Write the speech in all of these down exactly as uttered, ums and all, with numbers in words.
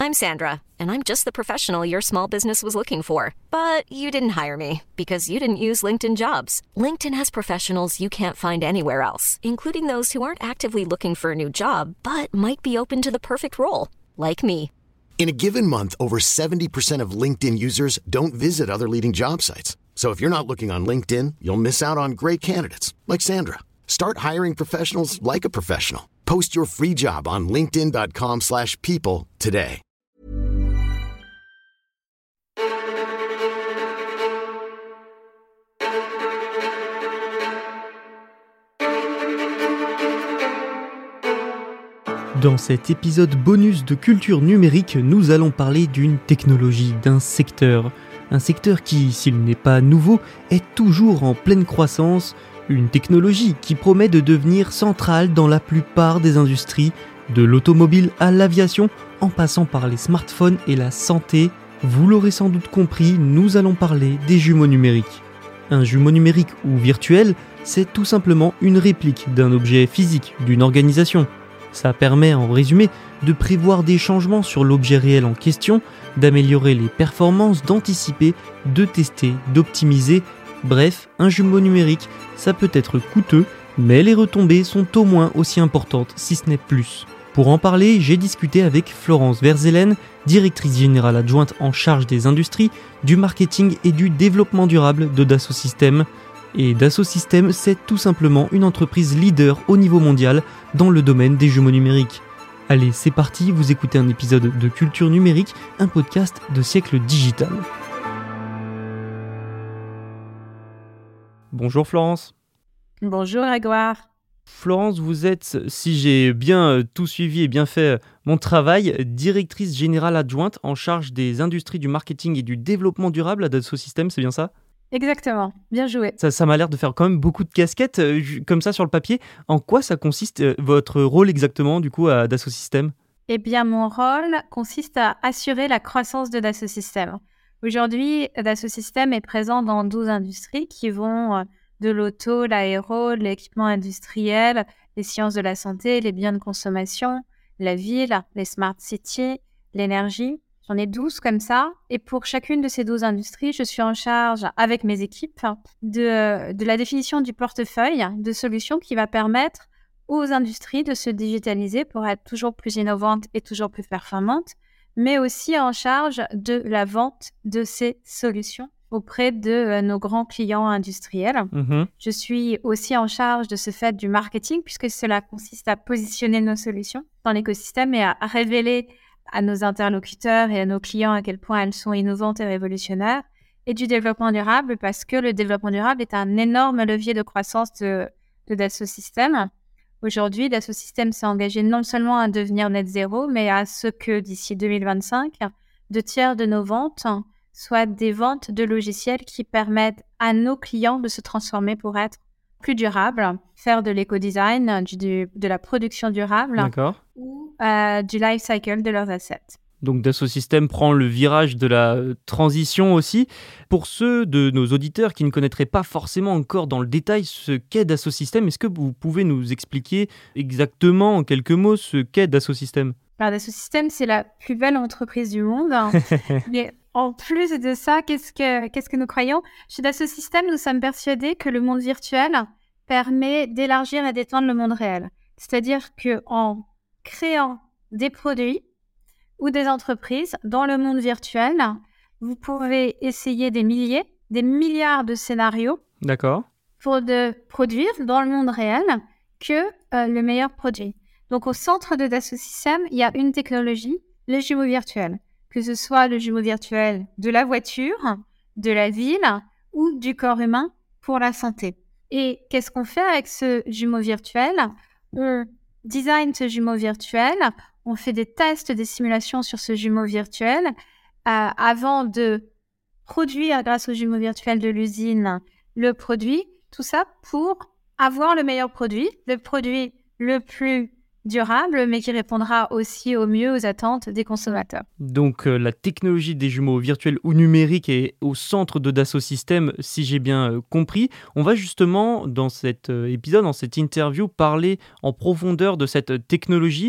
I'm Sandra, and I'm just the professional your small business was looking for. But you didn't hire me because you didn't use LinkedIn Jobs. LinkedIn has professionals you can't find anywhere else, including those who aren't actively looking for a new job, but might be open to the perfect role, like me. In a given month, over seventy percent of LinkedIn users don't visit other leading job sites. So if you're not looking on LinkedIn, you'll miss out on great candidates like Sandra. Start hiring professionals like a professional. Post your free job on linkedin.com slash people today. Dans cet épisode bonus de culture numérique, nous allons parler d'une technologie, d'un secteur. Un secteur qui, s'il n'est pas nouveau, est toujours en pleine croissance. Une technologie qui promet de devenir centrale dans la plupart des industries, de l'automobile à l'aviation, en passant par les smartphones et la santé. Vous l'aurez sans doute compris, nous allons parler des jumeaux numériques. Un jumeau numérique ou virtuel, c'est tout simplement une réplique d'un objet physique, d'une organisation. Ça permet, en résumé, de prévoir des changements sur l'objet réel en question, d'améliorer les performances, d'anticiper, de tester, d'optimiser. Bref, un jumeau numérique, ça peut être coûteux, mais les retombées sont au moins aussi importantes, si ce n'est plus. Pour en parler, j'ai discuté avec Florence Verzelen, directrice générale adjointe en charge des industries, du marketing et du développement durable de Dassault Systèmes. Et Dassault Systèmes, c'est tout simplement une entreprise leader au niveau mondial dans le domaine des jumeaux numériques. Allez, c'est parti, vous écoutez un épisode de Culture Numérique, un podcast de Siècle Digital. Bonjour Florence. Bonjour Grégoire. Florence, vous êtes, si j'ai bien tout suivi et bien fait mon travail, directrice générale adjointe en charge des industries du marketing et du développement durable à Dassault Systèmes, c'est bien ça ? Exactement, bien joué. Ça, ça m'a l'air de faire quand même beaucoup de casquettes, euh, comme ça sur le papier. En quoi ça consiste, euh, votre rôle exactement, du coup, à Dassault Systèmes ? Eh bien, mon rôle consiste à assurer la croissance de Dassault Systèmes. Aujourd'hui, Dassault Systèmes est présent dans douze industries qui vont de l'auto, l'aéro, l'équipement industriel, les sciences de la santé, les biens de consommation, la ville, les smart cities, l'énergie. J'en ai douze comme ça. Et pour chacune de ces douze industries, je suis en charge, avec mes équipes, de, de la définition du portefeuille de solutions qui va permettre aux industries de se digitaliser pour être toujours plus innovantes et toujours plus performantes, mais aussi en charge de la vente de ces solutions auprès de euh, nos grands clients industriels. Mmh. Je suis aussi en charge de ce fait du marketing, puisque cela consiste à positionner nos solutions dans l'écosystème et à, à révéler à nos interlocuteurs et à nos clients à quel point elles sont innovantes et révolutionnaires, et du développement durable, parce que le développement durable est un énorme levier de croissance de, de Dassault Systèmes. Aujourd'hui, Dassault Systèmes s'est engagé non seulement à devenir net zéro, mais à ce que d'ici deux mille vingt-cinq, deux tiers de nos ventes soient des ventes de logiciels qui permettent à nos clients de se transformer pour être plus durables, faire de l'éco-design, du, du, de la production durable. D'accord. Ou euh, du life cycle de leurs assets. Donc Dassault Systèmes prend le virage de la transition aussi. Pour ceux de nos auditeurs qui ne connaîtraient pas forcément encore dans le détail ce qu'est Dassault Systèmes, est-ce que vous pouvez nous expliquer exactement en quelques mots ce qu'est Dassault Systèmes ? Alors Dassault Systèmes, c'est la plus belle entreprise du monde. Mais en plus de ça, qu'est-ce que, qu'est-ce que nous croyons ? Chez Dassault Systèmes, nous sommes persuadés que le monde virtuel permet d'élargir et d'étendre le monde réel. C'est-à-dire qu'en créant des produits ou des entreprises dans le monde virtuel, vous pouvez essayer des milliers, des milliards de scénarios. D'accord. Pour de produire dans le monde réel que euh, le meilleur produit. Donc au centre de Dassault Systèmes, il y a une technologie, le jumeau virtuel. Que ce soit le jumeau virtuel de la voiture, de la ville ou du corps humain pour la santé. Et qu'est-ce qu'on fait avec ce jumeau virtuel ? On design ce jumeau virtuel, on fait des tests, des simulations sur ce jumeau virtuel euh, avant de produire grâce au jumeau virtuel de l'usine le produit, tout ça pour avoir le meilleur produit, le produit le plus durable, mais qui répondra aussi au mieux aux attentes des consommateurs. Donc euh, la technologie des jumeaux virtuels ou numériques est au centre de Dassault Systèmes, si j'ai bien euh, compris. On va justement, dans cet euh, épisode, dans cette interview, parler en profondeur de cette technologie.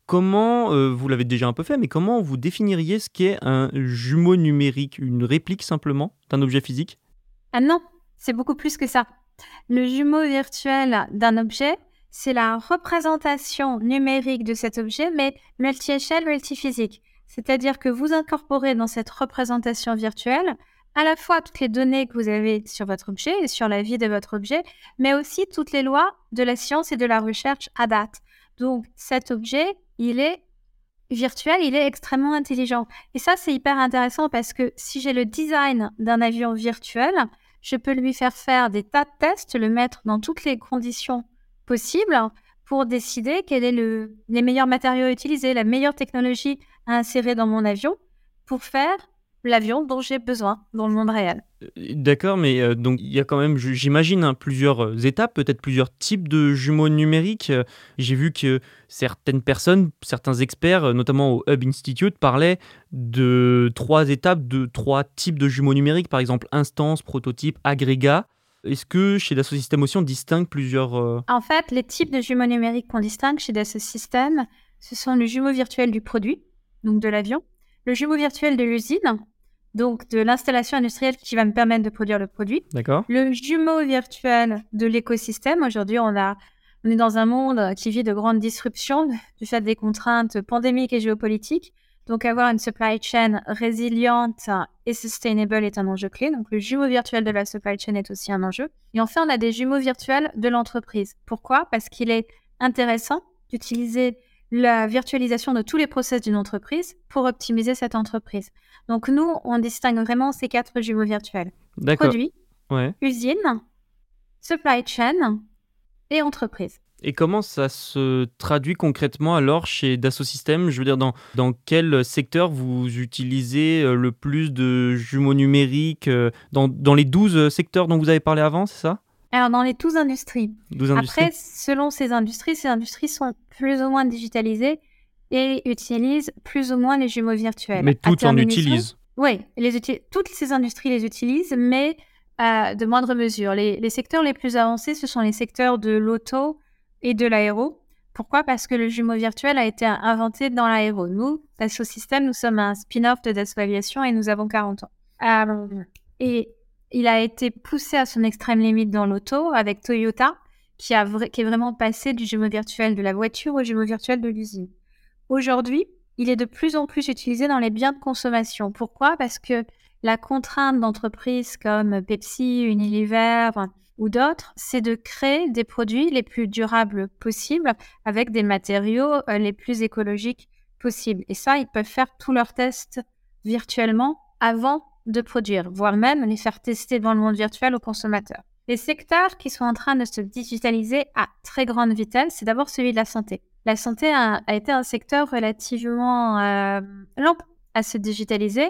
comment, euh, vous l'avez déjà un peu fait, mais comment vous définiriez ce qu'est un jumeau numérique, une réplique simplement d'un objet physique ? Ah non, c'est beaucoup plus que ça. Le jumeau virtuel d'un objet, c'est la représentation numérique de cet objet, mais multi-échelle, multi-physique. C'est-à-dire que vous incorporez dans cette représentation virtuelle à la fois toutes les données que vous avez sur votre objet et sur la vie de votre objet, mais aussi toutes les lois de la science et de la recherche à date. Donc, cet objet, il est virtuel, il est extrêmement intelligent. Et ça, c'est hyper intéressant parce que si j'ai le design d'un avion virtuel, je peux lui faire faire des tas de tests, le mettre dans toutes les conditions possibles pour décider quels sont le, les meilleurs matériaux à utiliser, la meilleure technologie à insérer dans mon avion pour faire l'avion dont j'ai besoin dans le monde réel. D'accord, mais euh, donc il y a quand même, j'imagine, hein, plusieurs étapes, peut-être plusieurs types de jumeaux numériques. Euh, j'ai vu que certaines personnes, certains experts, notamment au Hub Institute, parlaient de trois étapes, de trois types de jumeaux numériques, par exemple instance, prototype, agrégat. Est-ce que chez Dassault Systèmes aussi on distingue plusieurs... Euh... En fait, les types de jumeaux numériques qu'on distingue chez Dassault Systèmes, ce sont le jumeau virtuel du produit, donc de l'avion, le jumeau virtuel de l'usine, donc de l'installation industrielle qui va me permettre de produire le produit. D'accord. Le jumeau virtuel de l'écosystème. Aujourd'hui, on, a, on est dans un monde qui vit de grandes disruptions du fait des contraintes pandémiques et géopolitiques. Donc, avoir une supply chain résiliente et sustainable est un enjeu clé. Donc, le jumeau virtuel de la supply chain est aussi un enjeu. Et enfin, on a des jumeaux virtuels de l'entreprise. Pourquoi ? Parce qu'il est intéressant d'utiliser la virtualisation de tous les process d'une entreprise pour optimiser cette entreprise. Donc, nous, on distingue vraiment ces quatre jumeaux virtuels. D'accord. Produit, ouais. usine, supply chain et entreprise. Et comment ça se traduit concrètement alors chez Dassault Systèmes ? Je veux dire, dans, dans quel secteur vous utilisez le plus de jumeaux numériques ? Dans, dans les douze secteurs dont vous avez parlé avant, c'est ça ? Alors, dans les douze industries. douze industries. Après, selon ces industries, ces industries sont plus ou moins digitalisées et utilisent plus ou moins les jumeaux virtuels. Mais toutes en utilisent. Oui, les uti- toutes ces industries les utilisent, mais euh, de moindre mesure. Les, les secteurs les plus avancés, ce sont les secteurs de l'auto et de l'aéro. Pourquoi ? Parce que le jumeau virtuel a été inventé dans l'aéro. Nous, Dassault Systèmes, nous sommes un spin-off de Dassault Aviation et nous avons quarante ans. Euh, et il a été poussé à son extrême limite dans l'auto avec Toyota, qui, a vra- qui est vraiment passé du jumeau virtuel de la voiture au jumeau virtuel de l'usine. Aujourd'hui, il est de plus en plus utilisé dans les biens de consommation. Pourquoi ? Parce que la contrainte d'entreprises comme Pepsi, Unilever ou d'autres, c'est de créer des produits les plus durables possibles avec des matériaux euh, les plus écologiques possibles. Et ça, ils peuvent faire tous leurs tests virtuellement avant de produire, voire même les faire tester dans le monde virtuel aux consommateurs. Les secteurs qui sont en train de se digitaliser à très grande vitesse, c'est d'abord celui de la santé. La santé a, a été un secteur relativement euh, lent à se digitaliser, euh,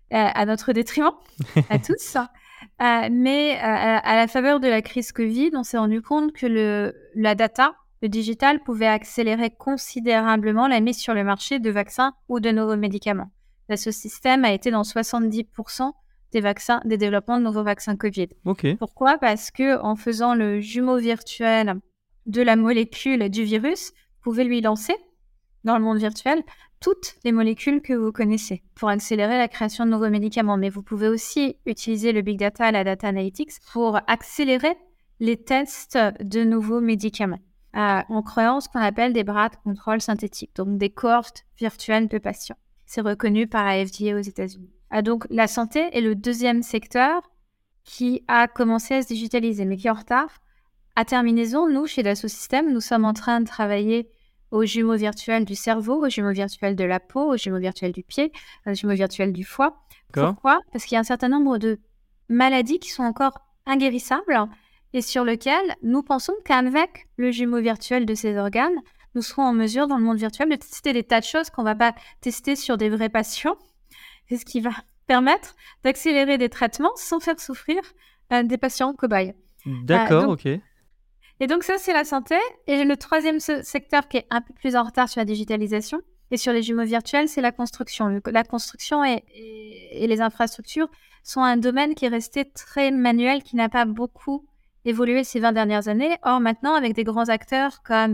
à notre détriment, à tous. Euh, mais euh, à la faveur de la crise Covid, on s'est rendu compte que le, la data, le digital, pouvait accélérer considérablement la mise sur le marché de vaccins ou de nouveaux médicaments. Dassault Systèmes a été dans soixante-dix pour cent des vaccins, des développements de nouveaux vaccins Covid. Okay. Pourquoi ? Parce que en faisant le jumeau virtuel de la molécule du virus, vous pouvez lui lancer dans le monde virtuel toutes les molécules que vous connaissez pour accélérer la création de nouveaux médicaments. Mais vous pouvez aussi utiliser le big data et la data analytics pour accélérer les tests de nouveaux médicaments euh, en créant ce qu'on appelle des bras de contrôle synthétiques, donc des cohortes virtuelles de patients. C'est reconnu par la F D A aux États-Unis. Ah, donc, la santé est le deuxième secteur qui a commencé à se digitaliser, mais qui est en retard. À terminaison, nous, chez Dassault Systèmes, nous sommes en train de travailler au jumeau virtuel du cerveau, au jumeau virtuel de la peau, au jumeau virtuel du pied, au jumeau virtuel du foie. D'accord. Pourquoi ? Parce qu'il y a un certain nombre de maladies qui sont encore inguérissables et sur lesquelles nous pensons qu'avec le jumeau virtuel de ces organes, nous serons en mesure, dans le monde virtuel, de tester des tas de choses qu'on ne va pas tester sur des vrais patients. C'est ce qui va permettre d'accélérer des traitements sans faire souffrir euh, des patients cobayes. D'accord, euh, donc, ok. Et donc ça, c'est la santé. Et le troisième se- secteur qui est un peu plus en retard sur la digitalisation et sur les jumeaux virtuels, c'est la construction. Le- la construction et, et, et les infrastructures sont un domaine qui est resté très manuel, qui n'a pas beaucoup évolué ces vingt dernières années. Or, maintenant, avec des grands acteurs comme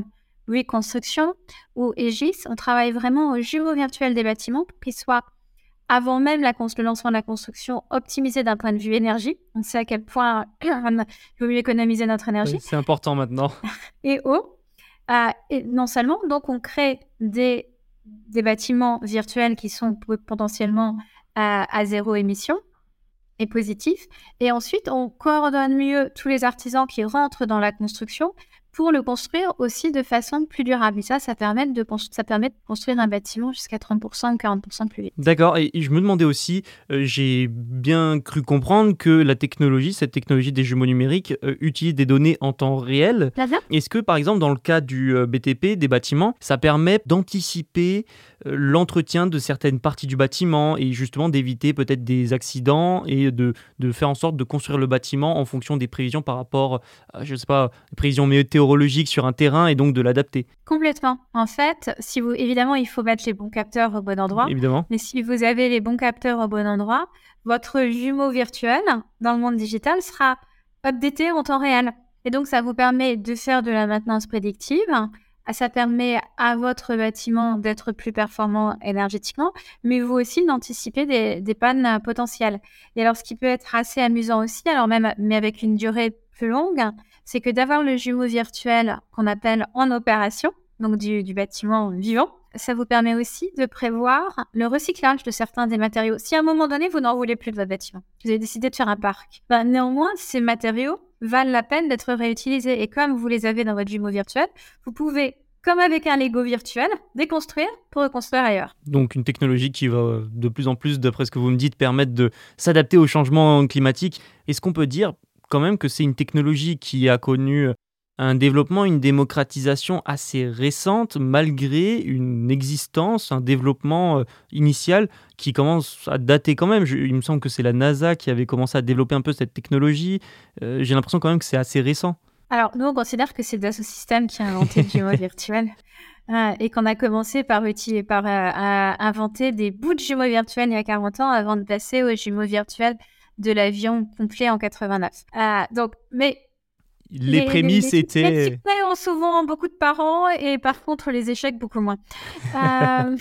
Reconstruction ou Aegis, on travaille vraiment au jumeau virtuel des bâtiments pour qu'ils soient, avant même la cons- le lancement de la construction, optimisés d'un point de vue énergie. On sait à quel point il vaut mieux économiser notre énergie. Oui, c'est important maintenant. Et eau. Euh, et non seulement, donc on crée des, des bâtiments virtuels qui sont p- potentiellement à, à zéro émission et positifs. Et ensuite, on coordonne mieux tous les artisans qui rentrent dans la construction pour le construire aussi de façon plus durable. Et ça, ça permet de, cons- ça permet de construire un bâtiment jusqu'à trente pour cent ou quarante pour cent plus vite. D'accord, et je me demandais aussi, euh, j'ai bien cru comprendre que la technologie, cette technologie des jumeaux numériques, euh, utilise des données en temps réel. Là, là, Est-ce que, par exemple, dans le cas du euh, B T P, des bâtiments, ça permet d'anticiper euh, l'entretien de certaines parties du bâtiment et justement d'éviter peut-être des accidents et de, de faire en sorte de construire le bâtiment en fonction des prévisions par rapport, à, je sais pas, des prévisions météorologiques sur un terrain et donc de l'adapter, complètement. En fait, si vous, évidemment, il faut mettre les bons capteurs au bon endroit. évidemment. Mais si vous avez les bons capteurs au bon endroit, votre jumeau virtuel dans le monde digital sera updaté en temps réel. Et donc, ça vous permet de faire de la maintenance prédictive. Ça permet à votre bâtiment d'être plus performant énergétiquement, mais vous aussi d'anticiper des, des pannes euh, potentielles. Et alors, ce qui peut être assez amusant aussi, alors même, mais avec une durée plus longue, c'est que d'avoir le jumeau virtuel qu'on appelle en opération, donc du, du bâtiment vivant, ça vous permet aussi de prévoir le recyclage de certains des matériaux. Si à un moment donné, vous n'en voulez plus de votre bâtiment, vous avez décidé de faire un parc, ben, néanmoins, ces matériaux valent la peine d'être réutilisés. Et comme vous les avez dans votre jumeau virtuel, vous pouvez, comme avec un Lego virtuel, déconstruire pour reconstruire ailleurs. Donc une technologie qui va de plus en plus, d'après ce que vous me dites, permettre de s'adapter au changement climatique. Est-ce qu'on peut dire quand même que c'est une technologie qui a connu un développement, une démocratisation assez récente, malgré une existence, un développement euh, initial qui commence à dater quand même. Je, il me semble que c'est la NASA qui avait commencé à développer un peu cette technologie. Euh, j'ai l'impression quand même que c'est assez récent. Alors, nous, on considère que c'est Dassault Systèmes qui a inventé le jumeau virtuel euh, et qu'on a commencé par, utiliser, par euh, à inventer des bouts de jumeaux virtuels il y a quarante ans avant de passer au jumeau virtuel de l'avion complet en quatre-vingt-neuf. Euh, donc, mais Les, les prémices les, étaient... Les succès ont souvent beaucoup de parents et par contre, les échecs, beaucoup moins. euh,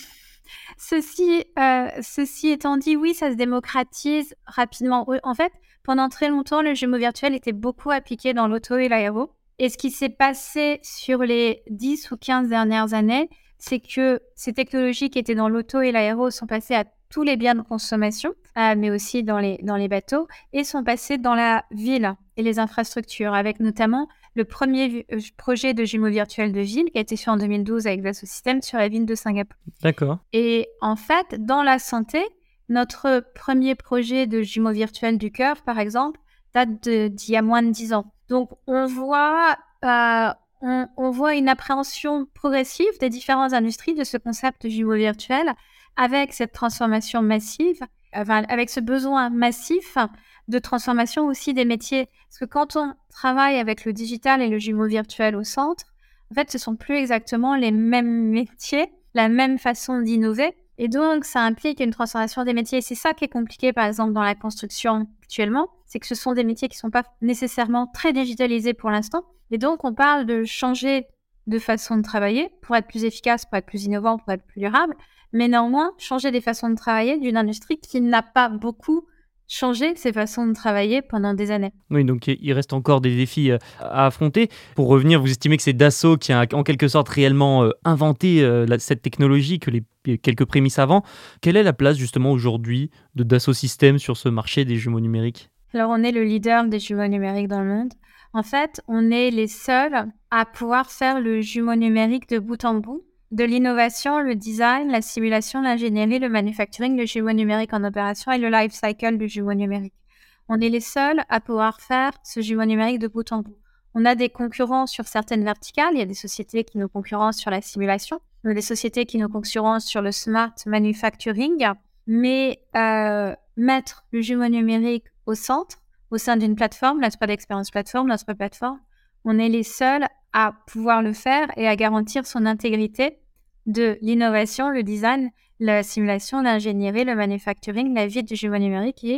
ceci, euh, ceci étant dit, oui, ça se démocratise rapidement. En fait, pendant très longtemps, le jumeau virtuel était beaucoup appliqué dans l'auto et l'aéro. Et ce qui s'est passé sur les dix ou quinze dernières années, c'est que ces technologies qui étaient dans l'auto et l'aéro sont passées à tous les biens de consommation, euh, mais aussi dans les, dans les bateaux, et sont passées dans la ville et les infrastructures, avec notamment le premier euh, projet de jumeaux virtuels de ville qui a été fait en deux mille douze avec Dassault Systèmes sur la ville de Singapour. D'accord. Et en fait, dans la santé, notre premier projet de jumeaux virtuels du cœur, par exemple, date de, d'il y a moins de dix ans. Donc, on voit, euh, on, on voit une appréhension progressive des différentes industries de ce concept de jumeaux virtuels avec cette transformation massive, enfin, avec ce besoin massif de transformation aussi des métiers. Parce que quand on travaille avec le digital et le jumeau virtuel au centre, en fait, ce sont plus exactement les mêmes métiers, la même façon d'innover. Et donc, ça implique une transformation des métiers. Et c'est ça qui est compliqué, par exemple, dans la construction actuellement. C'est que ce sont des métiers qui ne sont pas nécessairement très digitalisés pour l'instant. Et donc, on parle de changer de façon de travailler pour être plus efficace, pour être plus innovant, pour être plus durable. Mais néanmoins, changer des façons de travailler d'une industrie qui n'a pas beaucoup changé ses façons de travailler pendant des années. Oui, donc il reste encore des défis à affronter. Pour revenir, vous estimez que c'est Dassault qui a en quelque sorte réellement euh, inventé euh, la, cette technologie, que les quelques prémices avant. Quelle est la place justement aujourd'hui de Dassault Systèmes sur ce marché des jumeaux numériques ? Alors, on est le leader des jumeaux numériques dans le monde. En fait, on est les seuls à pouvoir faire le jumeau numérique de bout en bout. De l'innovation, le design, la simulation, l'ingénierie, le manufacturing, le jumeau numérique en opération et le life cycle du jumeau numérique. On est les seuls à pouvoir faire ce jumeau numérique de bout en bout. On a des concurrents sur certaines verticales. Il y a des sociétés qui nous concurrencent sur la simulation. On a des sociétés qui nous concurrencent sur le smart manufacturing. Mais euh, mettre le jumeau numérique au centre, au sein d'une plateforme, la Spread Experience Platform, notre plateforme, on est les seuls à pouvoir le faire et à garantir son intégrité de l'innovation, le design, la simulation, l'ingénierie, le manufacturing, la vie du jumeau numérique est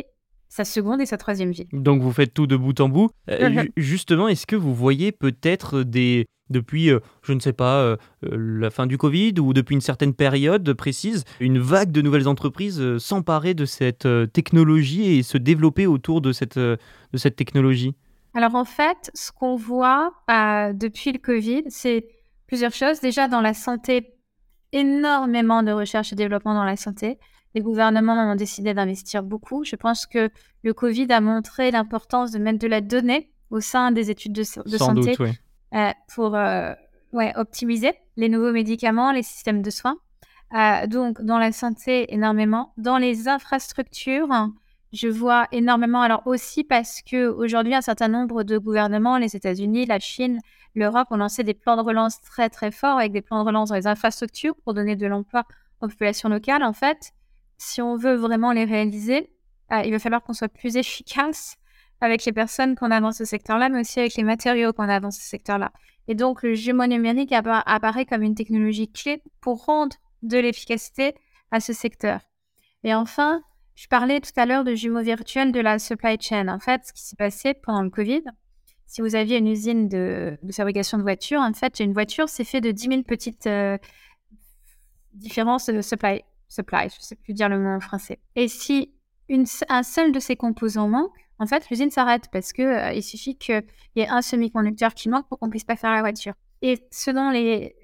sa seconde et sa troisième vie. Donc vous faites tout de bout en bout. Euh, ju- justement, est-ce que vous voyez peut-être des, depuis, euh, je ne sais pas, euh, euh, la fin du Covid ou depuis une certaine période précise, une vague de nouvelles entreprises euh, s'emparer de cette euh, technologie et se développer autour de cette, euh, de cette technologie ? Alors en fait, ce qu'on voit euh, depuis le Covid, c'est plusieurs choses. Déjà dans la santé, énormément de recherche et développement dans la santé. Les gouvernements ont décidé d'investir beaucoup. Je pense que le Covid a montré l'importance de mettre de la donnée au sein des études de, de Sans santé doute, oui. euh, pour euh, ouais, optimiser les nouveaux médicaments, les systèmes de soins. Euh, donc, dans la santé, énormément. Dans les infrastructures, je vois énormément. Alors aussi parce qu'aujourd'hui, un certain nombre de gouvernements, les États-Unis, la Chine, l'Europe, ont lancé des plans de relance très, très forts avec des plans de relance dans les infrastructures pour donner de l'emploi aux populations locales. En fait, si on veut vraiment les réaliser, euh, il va falloir qu'on soit plus efficace avec les personnes qu'on a dans ce secteur-là, mais aussi avec les matériaux qu'on a dans ce secteur-là. Et donc, le jumeau numérique appa- apparaît comme une technologie clé pour rendre de l'efficacité à ce secteur. Et enfin, je parlais tout à l'heure de jumeaux virtuels de la supply chain. En fait, ce qui s'est passé pendant le Covid, si vous aviez une usine de, de fabrication de voitures, en fait, une voiture, c'est fait de dix mille petites euh, différences de supply. supply, je ne sais plus dire le mot en français. Et si une, un seul de ces composants manque, en fait, l'usine s'arrête parce qu'il euh, suffit qu'il y ait un semi-conducteur qui manque pour qu'on ne puisse pas faire la voiture. Et ce dont les,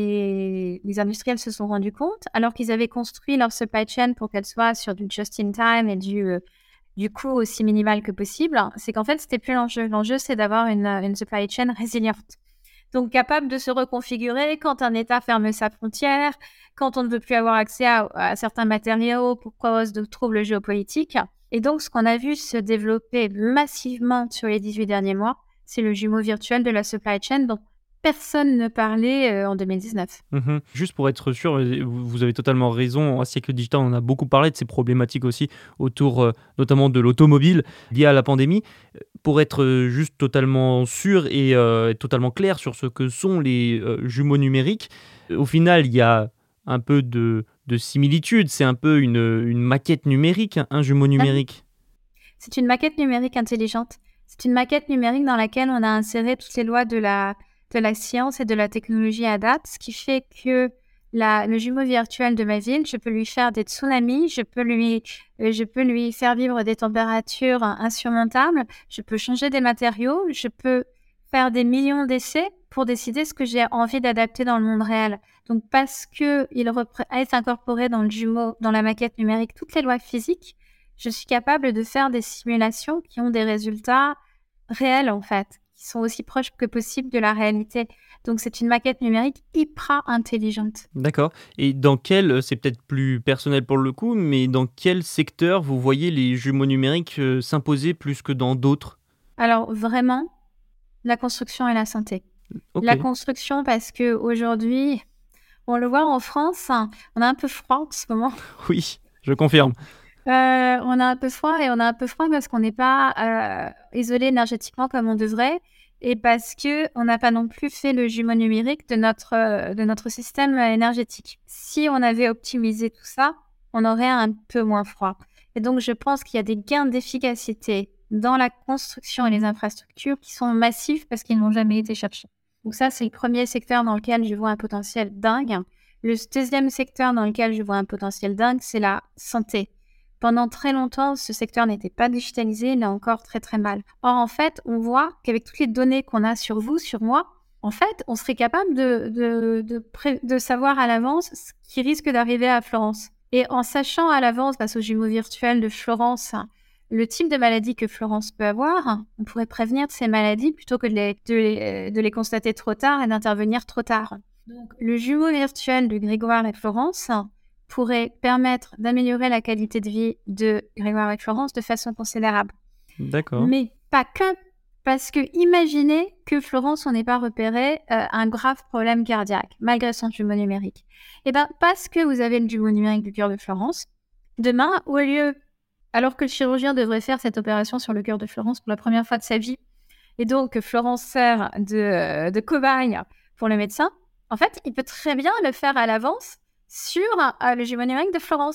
les, les industriels se sont rendus compte, alors qu'ils avaient construit leur supply chain pour qu'elle soit sur du just-in-time et du, euh, du coût aussi minimal que possible, c'est qu'en fait, ce n'était plus l'enjeu. L'enjeu, c'est d'avoir une, une supply chain résiliente. Donc, capable de se reconfigurer quand un État ferme sa frontière, quand on ne veut plus avoir accès à, à certains matériaux pour cause de troubles géopolitiques. Et donc, ce qu'on a vu se développer massivement sur les dix-huit derniers mois, c'est le jumeau virtuel de la supply chain dont personne ne parlait euh, en deux mille dix-neuf. Mmh. Juste pour être sûr, vous avez totalement raison. À Siècle Digital, on a beaucoup parlé de ces problématiques aussi autour euh, notamment de l'automobile liée à la pandémie. Pour être euh, juste totalement sûr et euh, totalement clair sur ce que sont les euh, jumeaux numériques, au final, il y a un peu de, de similitude. C'est un peu une, une maquette numérique, un jumeau numérique. C'est une maquette numérique intelligente. C'est une maquette numérique dans laquelle on a inséré toutes les lois de la, de la science et de la technologie à date, ce qui fait que la, le jumeau virtuel de ma ville, je peux lui faire des tsunamis, je peux lui, euh, je peux lui faire vivre des températures insurmontables, je peux changer des matériaux, je peux faire des millions d'essais pour décider ce que j'ai envie d'adapter dans le monde réel. Donc, parce qu'il repré- est incorporé dans le jumeau, dans la maquette numérique, toutes les lois physiques, je suis capable de faire des simulations qui ont des résultats réels, en fait, qui sont aussi proches que possible de la réalité. Donc, c'est une maquette numérique hyper intelligente. D'accord. Et dans quel, c'est peut-être plus personnel pour le coup, mais dans quel secteur vous voyez les jumeaux numériques euh, s'imposer plus que dans d'autres ? Alors, vraiment, la construction et la santé. Okay. La construction, parce qu'aujourd'hui, on le voit en France, on a un peu froid en ce moment. Oui, je confirme. Euh, on a un peu froid et on a un peu froid parce qu'on n'est pas euh, isolé énergétiquement comme on devrait et parce qu'on n'a pas non plus fait le jumeau numérique de notre, euh, de notre système énergétique. Si on avait optimisé tout ça, on aurait un peu moins froid. Et donc, je pense qu'il y a des gains d'efficacité dans la construction et les infrastructures qui sont massifs parce qu'ils n'ont jamais été cherchés. Donc ça, c'est le premier secteur dans lequel je vois un potentiel dingue. Le deuxième secteur dans lequel je vois un potentiel dingue, c'est la santé. Pendant très longtemps, ce secteur n'était pas digitalisé, il est encore très très mal. Or, en fait, on voit qu'avec toutes les données qu'on a sur vous, sur moi, en fait, on serait capable de, de, de, pré- de savoir à l'avance ce qui risque d'arriver à Florence. Et en sachant à l'avance, grâce au jumeau virtuel de Florence, le type de maladie que Florence peut avoir, on pourrait prévenir de ces maladies plutôt que de les, de les, de les constater trop tard et d'intervenir trop tard. Donc, le jumeau virtuel de Grégoire et Florence pourrait permettre d'améliorer la qualité de vie de Grégoire et Florence de façon considérable. D'accord. Mais pas que, parce que imaginez que Florence, on n'ait pas repéré euh, un grave problème cardiaque, malgré son jumeau numérique. Et bien, parce que vous avez le jumeau numérique du cœur de Florence, demain, au lieu, alors que le chirurgien devrait faire cette opération sur le cœur de Florence pour la première fois de sa vie, et donc que Florence sert de, de cobaye pour le médecin, en fait, il peut très bien le faire à l'avance sur euh, le jumeau numérique de Florence.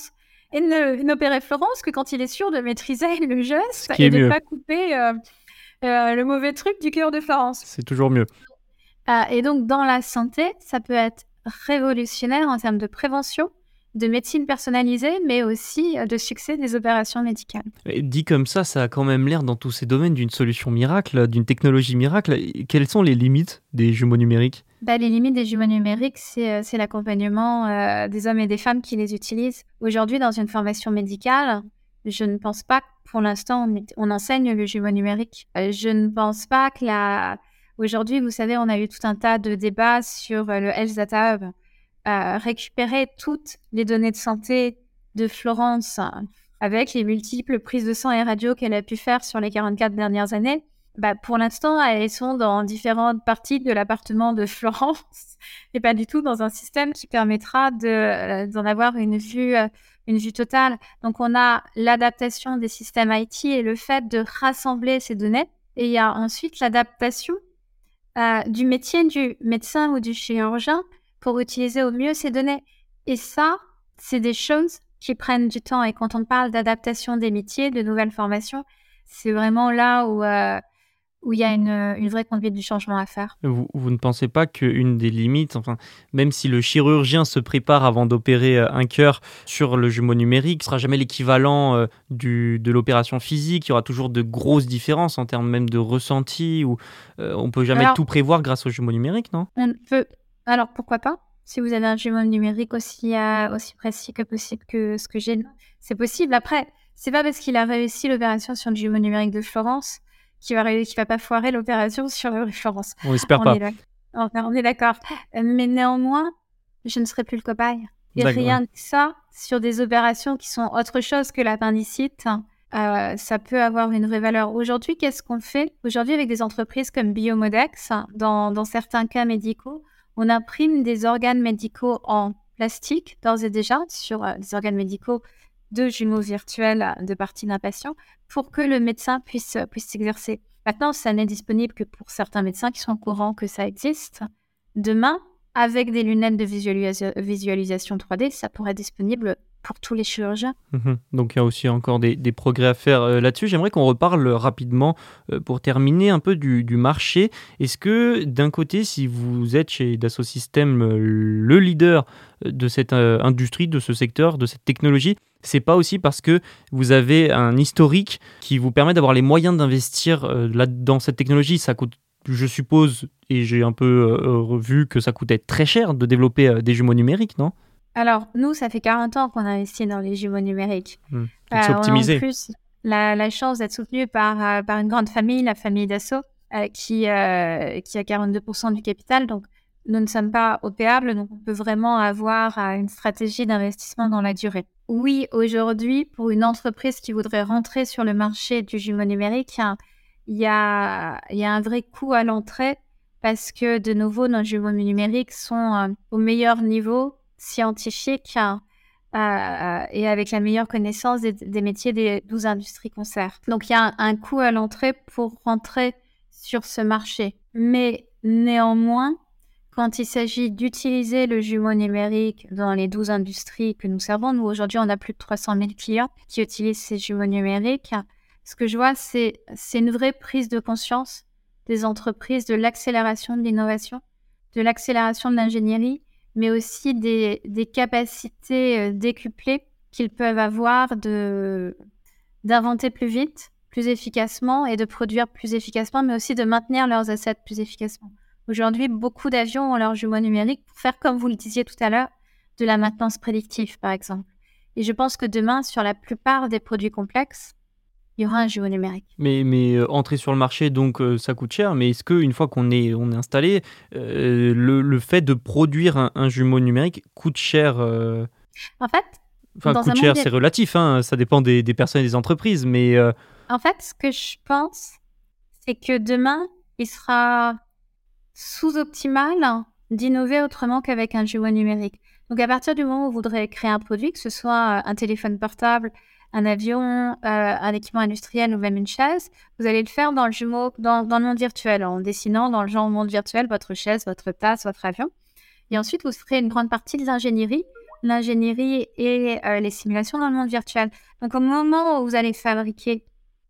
et ne, n'opérer Florence que quand il est sûr de maîtriser le geste qui est et de ne mieux. pas couper euh, euh, le mauvais truc du cœur de Florence. C'est toujours mieux. Euh, et donc, dans la santé, ça peut être révolutionnaire en termes de prévention, de médecine personnalisée, mais aussi euh, de succès des opérations médicales. Et dit comme ça, ça a quand même l'air dans tous ces domaines d'une solution miracle, d'une technologie miracle. Quelles sont les limites des jumeaux numériques ? Bah, les limites des jumeaux numériques, c'est, euh, c'est l'accompagnement euh, des hommes et des femmes qui les utilisent. Aujourd'hui, dans une formation médicale, je ne pense pas que pour l'instant, on, est- on enseigne le jumeau numérique. Euh, je ne pense pas que la... Aujourd'hui, vous savez, on a eu tout un tas de débats sur euh, le Health Data Hub. Euh, récupérer toutes les données de santé de Florence hein, avec les multiples prises de sang et radio qu'elle a pu faire sur les quarante-quatre dernières années. Bah, pour l'instant, elles sont dans différentes parties de l'appartement de Florence et pas du tout dans un système qui permettra de, euh, d'en avoir une vue, euh, une vue totale. Donc, on a l'adaptation des systèmes I T et le fait de rassembler ces données. Et il y a ensuite l'adaptation euh, du métier du médecin ou du chirurgien pour utiliser au mieux ces données. Et ça, c'est des choses qui prennent du temps. Et quand on parle d'adaptation des métiers, de nouvelles formations, c'est vraiment là où euh, où il y a une, une vraie conduite du changement à faire. Vous, vous ne pensez pas qu'une des limites, enfin, même si le chirurgien se prépare avant d'opérer euh, un cœur sur le jumeau numérique, ce ne sera jamais l'équivalent euh, du, de l'opération physique. Il y aura toujours de grosses différences en termes même de ressenti. Ou, euh, on ne peut jamais Alors, tout prévoir grâce au jumeau numérique, non ? On peut... Alors, pourquoi pas ? Si vous avez un jumeau numérique aussi, euh, aussi précis que possible que ce que j'ai, c'est possible. Après, c'est pas parce qu'il a réussi l'opération sur le jumeau numérique de Florence qu'il va, ré... qu'il va pas foirer l'opération sur le Florence. On espère on pas. Est on, on est d'accord. Mais néanmoins, je ne serai plus le cobaye. Et D'accord. rien que ça, sur des opérations qui sont autre chose que l'appendicite, euh, ça peut avoir une vraie valeur. Aujourd'hui, qu'est-ce qu'on fait ? Aujourd'hui, avec des entreprises comme Biomodex, dans, dans certains cas médicaux, on imprime des organes médicaux en plastique, d'ores et déjà, sur euh, des organes médicaux de jumeaux virtuels de partie d'un patient, pour que le médecin puisse, puisse s'exercer. Maintenant, ça n'est disponible que pour certains médecins qui sont au courant que ça existe. Demain, avec des lunettes de visualisa- visualisation trois D, ça pourrait être disponible pour tous les chirurgiens. Mmh. Donc il y a aussi encore des, des progrès à faire euh, là-dessus. J'aimerais qu'on reparle rapidement euh, pour terminer un peu du, du marché. Est-ce que d'un côté, si vous êtes chez Dassault Systèmes euh, le leader de cette euh, industrie, de ce secteur, de cette technologie, c'est pas aussi parce que vous avez un historique qui vous permet d'avoir les moyens d'investir euh, là, dans cette technologie? Ça coûte, je suppose, et j'ai un peu euh, vu que ça coûtait très cher de développer euh, des jumeaux numériques, non? Alors, nous, ça fait quarante ans qu'on investit dans les jumeaux numériques. Mmh. Euh, C'est on a optimisé. en plus la, la chance d'être soutenu par, euh, par une grande famille, la famille Dassault, euh, qui, euh, qui a quarante-deux pour cent du capital. Donc, nous ne sommes pas opéables, donc on peut vraiment avoir euh, une stratégie d'investissement dans la durée. Oui, aujourd'hui, pour une entreprise qui voudrait rentrer sur le marché du jumeau numérique, il y a, il y a un vrai coût à l'entrée parce que, de nouveau, nos jumeaux numériques sont euh, au meilleur niveau scientifique hein, euh, et avec la meilleure connaissance des, des métiers des douze industries qu'on sert. Donc, il y a un, un coût à l'entrée pour rentrer sur ce marché. Mais néanmoins, quand il s'agit d'utiliser le jumeau numérique dans les douze industries que nous servons, nous, aujourd'hui, on a plus de trois cent mille clients qui utilisent ces jumeaux numériques. Ce que je vois, c'est, c'est une vraie prise de conscience des entreprises de l'accélération de l'innovation, de l'accélération de l'ingénierie, mais aussi des, des capacités euh, décuplées qu'ils peuvent avoir de, d'inventer plus vite, plus efficacement et de produire plus efficacement, mais aussi de maintenir leurs assets plus efficacement. Aujourd'hui, beaucoup d'avions ont leur jumeau numérique pour faire, comme vous le disiez tout à l'heure, de la maintenance prédictive, par exemple. Et je pense que demain, sur la plupart des produits complexes, il y aura un jumeau numérique. Mais, mais euh, entrer sur le marché, donc euh, ça coûte cher. Mais est-ce qu'une fois qu'on est, on est installé, euh, le, le fait de produire un, un jumeau numérique coûte cher euh... En fait, Enfin, dans coûte un cher, monde... c'est relatif, hein, ça dépend des, des personnes et des entreprises. Mais euh... En fait, ce que je pense, c'est que demain, il sera sous-optimal d'innover autrement qu'avec un jumeau numérique. Donc, à partir du moment où vous voudrez créer un produit, que ce soit un téléphone portable, un avion, euh, un équipement industriel ou même une chaise, vous allez le faire dans le jumeau, dans, dans le monde virtuel, en dessinant dans le genre monde virtuel votre chaise, votre tasse, votre avion. Et ensuite, vous ferez une grande partie de l'ingénierie l'ingénierie et euh, les simulations dans le monde virtuel. Donc, au moment où vous allez fabriquer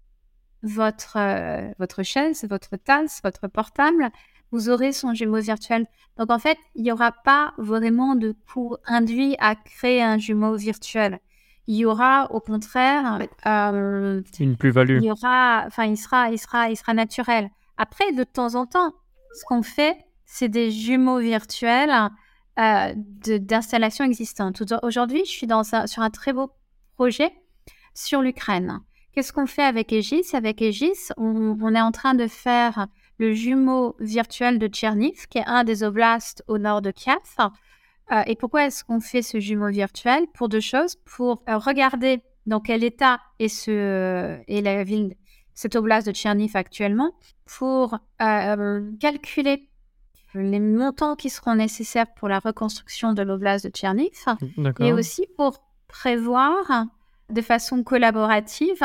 votre, euh, votre chaise, votre tasse, votre portable, vous aurez son jumeau virtuel. Donc, en fait, il n'y aura pas vraiment de coût induit à créer un jumeau virtuel. Il y aura, au contraire, euh, une plus-value. Il y aura, enfin, il sera, il sera, il sera naturel. Après, de temps en temps, ce qu'on fait, c'est des jumeaux virtuels euh, de, d'installations existantes. Aujourd'hui, je suis dans un, sur un très beau projet sur l'Ukraine. Qu'est-ce qu'on fait avec Aegis ? Avec Aegis, on, on est en train de faire le jumeau virtuel de Tcherniv, qui est un des oblasts au nord de Kiev. Euh, et pourquoi est-ce qu'on fait ce jumeau virtuel ? Pour deux choses. Pour euh, regarder dans quel état est, ce, euh, est la ville, cet oblast de Tcherniv actuellement, pour euh, calculer les montants qui seront nécessaires pour la reconstruction de l'oblast de Tcherniv. D'accord. Et aussi pour prévoir de façon collaborative,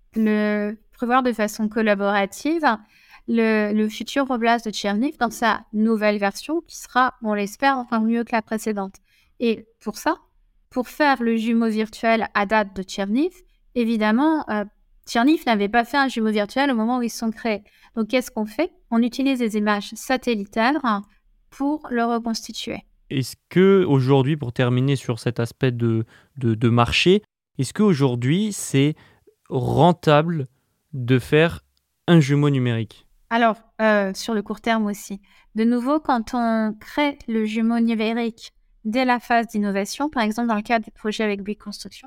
le, prévoir de façon collaborative Le, le futur oblast de Tcherniv dans sa nouvelle version qui sera, on l'espère, encore mieux que la précédente. Et pour ça, pour faire le jumeau virtuel à date de Tcherniv, évidemment, euh, Tcherniv n'avait pas fait un jumeau virtuel au moment où ils sont créés. Donc, qu'est-ce qu'on fait ? On utilise des images satellitaires pour le reconstituer. Est-ce que aujourd'hui, pour terminer sur cet aspect de, de, de marché, est-ce qu'aujourd'hui, c'est rentable de faire un jumeau numérique ? Alors, euh, sur le court terme aussi. De nouveau, quand on crée le jumeau numérique dès la phase d'innovation, par exemple dans le cadre des projets avec Bouygues Construction,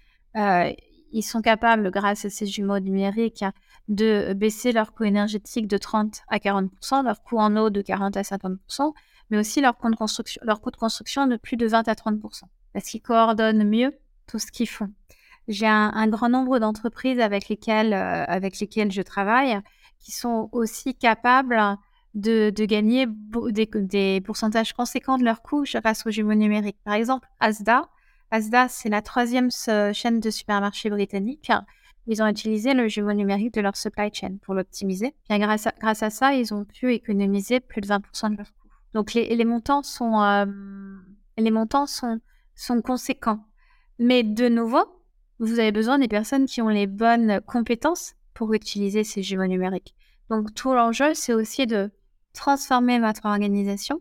euh, ils sont capables, grâce à ces jumeaux numériques, de baisser leur coût énergétique de trente à quarante pour cent, leur coût en eau de quarante à cinquante pour cent, mais aussi leur coût de construction, leur coût de construction de plus de vingt à trente pour cent, parce qu'ils coordonnent mieux tout ce qu'ils font. J'ai un, un grand nombre d'entreprises avec lesquelles, euh, avec lesquelles je travaille qui sont aussi capables de, de gagner des, des pourcentages conséquents de leurs coûts grâce aux jumeaux numériques. Par exemple, Asda. Asda, c'est la troisième chaîne de supermarchés britannique. Ils ont utilisé le jumeau numérique de leur supply chain pour l'optimiser. Bien, grâce à, grâce à ça, ils ont pu économiser plus de vingt pour cent de leurs coûts. Donc, les, les montants sont, euh, les montants sont, sont conséquents. Mais de nouveau, vous avez besoin des personnes qui ont les bonnes compétences pour utiliser ces jumeaux numériques. Donc, tout l'enjeu, c'est aussi de transformer votre organisation,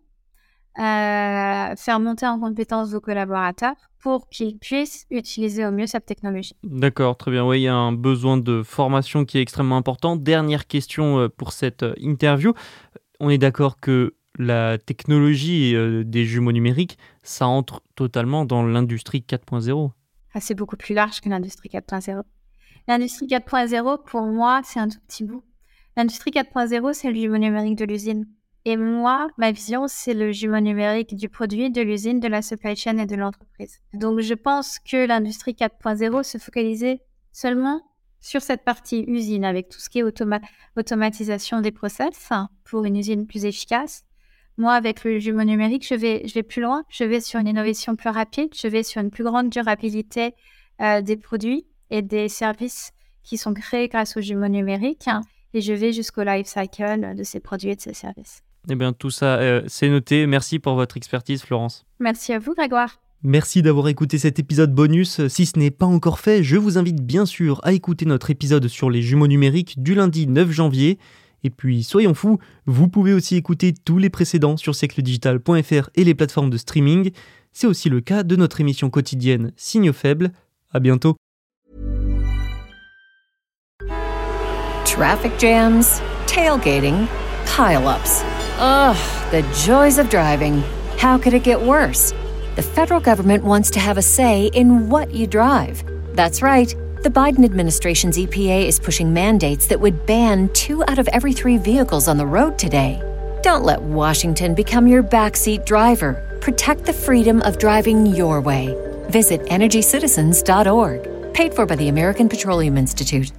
euh, faire monter en compétence vos collaborateurs pour qu'ils puissent utiliser au mieux cette technologie. D'accord, très bien. Oui, il y a un besoin de formation qui est extrêmement important. Dernière question pour cette interview. On est d'accord que la technologie des jumeaux numériques, ça entre totalement dans l'industrie quatre point zéro. Ah, c'est beaucoup plus large que l'industrie quatre point zéro. L'industrie quatre point zéro, pour moi, c'est un tout petit bout. L'industrie quatre point zéro, c'est le jumeau numérique de l'usine. Et moi, ma vision, c'est le jumeau numérique du produit, de l'usine, de la supply chain et de l'entreprise. Donc, je pense que l'industrie quatre point zéro se focalisait seulement sur cette partie usine, avec tout ce qui est automa- automatisation des process pour une usine plus efficace. Moi, avec le jumeau numérique, je vais, je vais plus loin. Je vais sur une innovation plus rapide. Je vais sur une plus grande durabilité euh, des produits et des services qui sont créés grâce au jumeau numérique. Hein, et je vais jusqu'au life cycle de ces produits et de ces services. Eh bien, tout ça, euh, c'est noté. Merci pour votre expertise, Florence. Merci à vous, Grégoire. Merci d'avoir écouté cet épisode bonus. Si ce n'est pas encore fait, je vous invite bien sûr à écouter notre épisode sur les jumeaux numériques du lundi neuf janvier. Et puis, soyons fous, vous pouvez aussi écouter tous les précédents sur siècle digital point f r et les plateformes de streaming. C'est aussi le cas de notre émission quotidienne Signaux faibles. À bientôt. Traffic jams, tailgating, pile-ups. Ugh, the joys of driving. How could it get worse? The federal government wants to have a say in what you drive. That's right. The Biden administration's E P A is pushing mandates that would ban two out of every three vehicles on the road today. Don't let Washington become your backseat driver. Protect the freedom of driving your way. Visit energy citizens dot org. Paid for by the American Petroleum Institute.